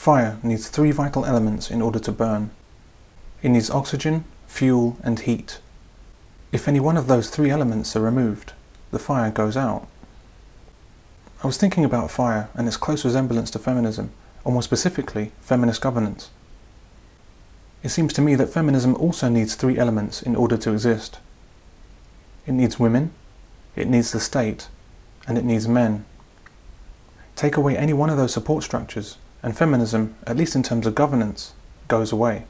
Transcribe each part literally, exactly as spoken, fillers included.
Fire needs three vital elements in order to burn. It needs oxygen, fuel, and heat. If any one of those three elements are removed, the fire goes out. I was thinking about fire and its close resemblance to feminism, or more specifically, feminist governance. It seems to me that feminism also needs three elements in order to exist. It needs women, it needs the state, and it needs men. Take away any one of those support structures, and feminism, at least in terms of governance, goes away.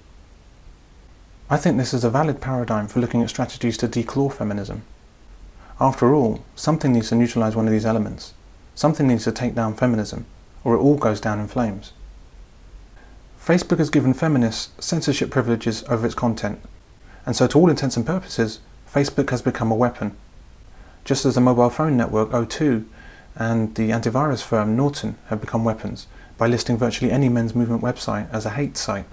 I think this is a valid paradigm for looking at strategies to declaw feminism. After all, something needs to neutralize one of these elements. Something needs to take down feminism, or it all goes down in flames. Facebook has given feminists censorship privileges over its content, and so to all intents and purposes, Facebook has become a weapon. Just as the mobile phone network O two and the antivirus firm Norton have become weapons by listing virtually any men's movement website as a hate site.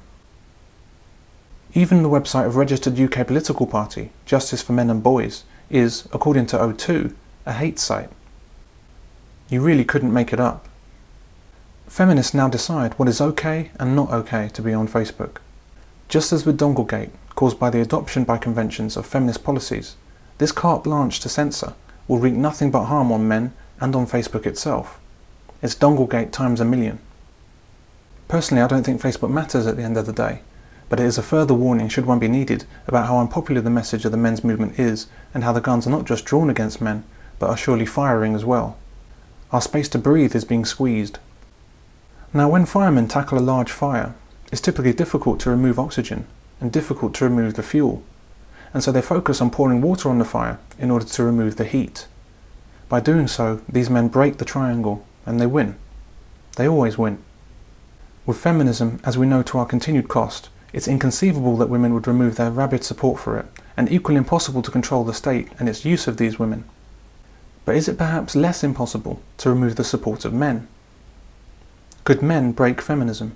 Even the website of registered U K political party, Justice for Men and Boys, is, according to O two, a hate site. You really couldn't make it up. Feminists now decide what is okay and not okay to be on Facebook. Just as with Donglegate, caused by the adoption by conventions of feminist policies, this carte blanche to censor will wreak nothing but harm on men and on Facebook itself. It's Donglegate times a million. Personally, I don't think Facebook matters at the end of the day, but it is a further warning, should one be needed, about how unpopular the message of the men's movement is and how the guns are not just drawn against men, but are surely firing as well. Our space to breathe is being squeezed. Now, when firemen tackle a large fire, it's typically difficult to remove oxygen and difficult to remove the fuel, and so they focus on pouring water on the fire in order to remove the heat. By doing so, these men break the triangle and they win. They always win. With feminism, as we know to our continued cost, it's inconceivable that women would remove their rabid support for it, and equally impossible to control the state and its use of these women. But is it perhaps less impossible to remove the support of men? Could men break feminism?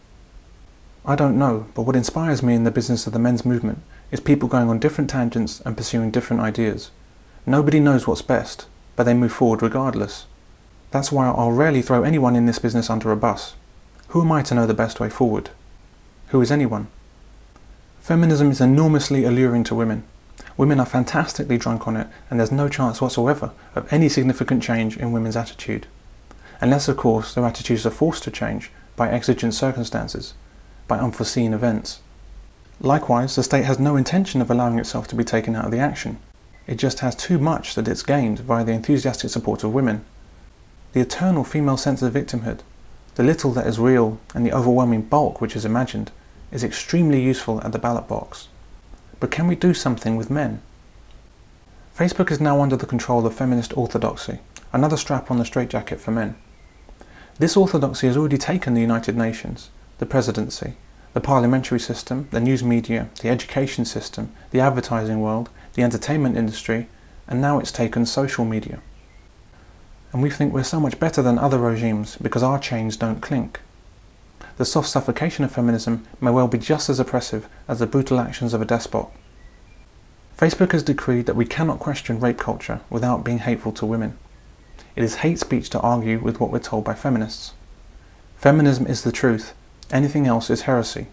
I don't know, but what inspires me in the business of the men's movement is people going on different tangents and pursuing different ideas. Nobody knows what's best, but they move forward regardless. That's why I'll rarely throw anyone in this business under a bus. Who am I to know the best way forward? Who is anyone? Feminism is enormously alluring to women. Women are fantastically drunk on it, and there's no chance whatsoever of any significant change in women's attitude. Unless, of course, their attitudes are forced to change by exigent circumstances, by unforeseen events. Likewise, the state has no intention of allowing itself to be taken out of the action. It just has too much that it's gained via the enthusiastic support of women. The eternal female sense of victimhood, the little that is real and the overwhelming bulk which is imagined, is extremely useful at the ballot box. But can we do something with men? Facebook is now under the control of feminist orthodoxy, another strap on the straitjacket for men. This orthodoxy has already taken the United Nations, the presidency, the parliamentary system, the news media, the education system, the advertising world, the entertainment industry, and now it's taken social media. And we think we're so much better than other regimes because our chains don't clink. The soft suffocation of feminism may well be just as oppressive as the brutal actions of a despot. Facebook has decreed that we cannot question rape culture without being hateful to women. It is hate speech to argue with what we're told by feminists. Feminism is the truth, anything else is heresy.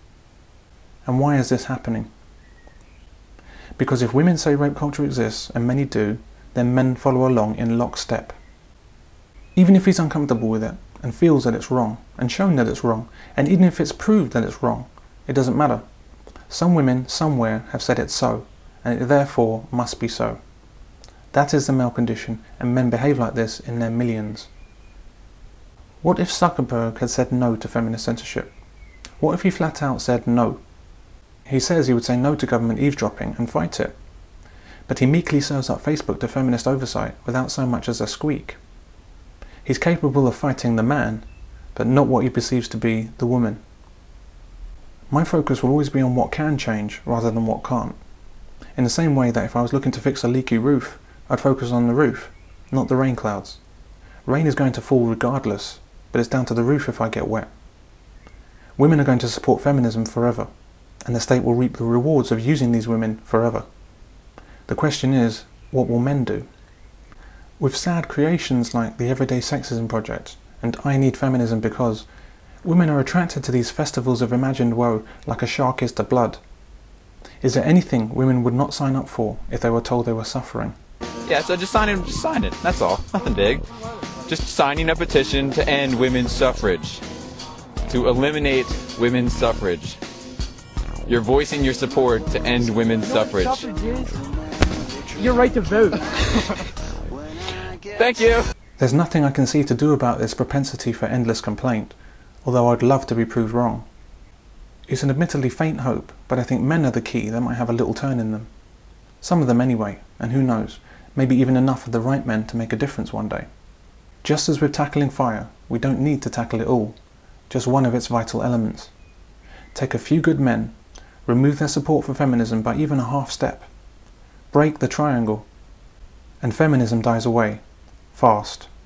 And why is this happening? Because if women say rape culture exists, and many do, then men follow along in lockstep. Even if he's uncomfortable with it, and feels that it's wrong, and shown that it's wrong, and even if it's proved that it's wrong, it doesn't matter. Some women, somewhere, have said it's so, and it therefore must be so. That is the male condition, and men behave like this in their millions. What if Zuckerberg had said no to feminist censorship? What if he flat out said no? He says he would say no to government eavesdropping and fight it. But he meekly serves up Facebook to feminist oversight without so much as a squeak. He's capable of fighting the man, but not what he perceives to be the woman. My focus will always be on what can change rather than what can't. In the same way that if I was looking to fix a leaky roof, I'd focus on the roof, not the rain clouds. Rain is going to fall regardless, but it's down to the roof if I get wet. Women are going to support feminism forever, and the state will reap the rewards of using these women forever. The question is, what will men do? With sad creations like the Everyday Sexism Project and I Need Feminism Because, Women are attracted to these festivals of imagined woe like a shark is to blood. Is there anything women would not sign up for if they were told they were suffering? Yeah, so just sign it, just sign it, that's all, nothing big. Just signing a petition to end women's suffrage, to eliminate women's suffrage. You're voicing your support to end women's suffrage. Your right to vote. Thank you! There's nothing I can see to do about this propensity for endless complaint, although I'd love to be proved wrong. It's an admittedly faint hope, but I think men are the key that might have a little turn in them. Some of them anyway, and who knows, maybe even enough of the right men to make a difference one day. Just as with tackling fire, we don't need to tackle it all, just one of its vital elements. Take a few good men, remove their support for feminism by even a half step, break the triangle, and feminism dies away, fast.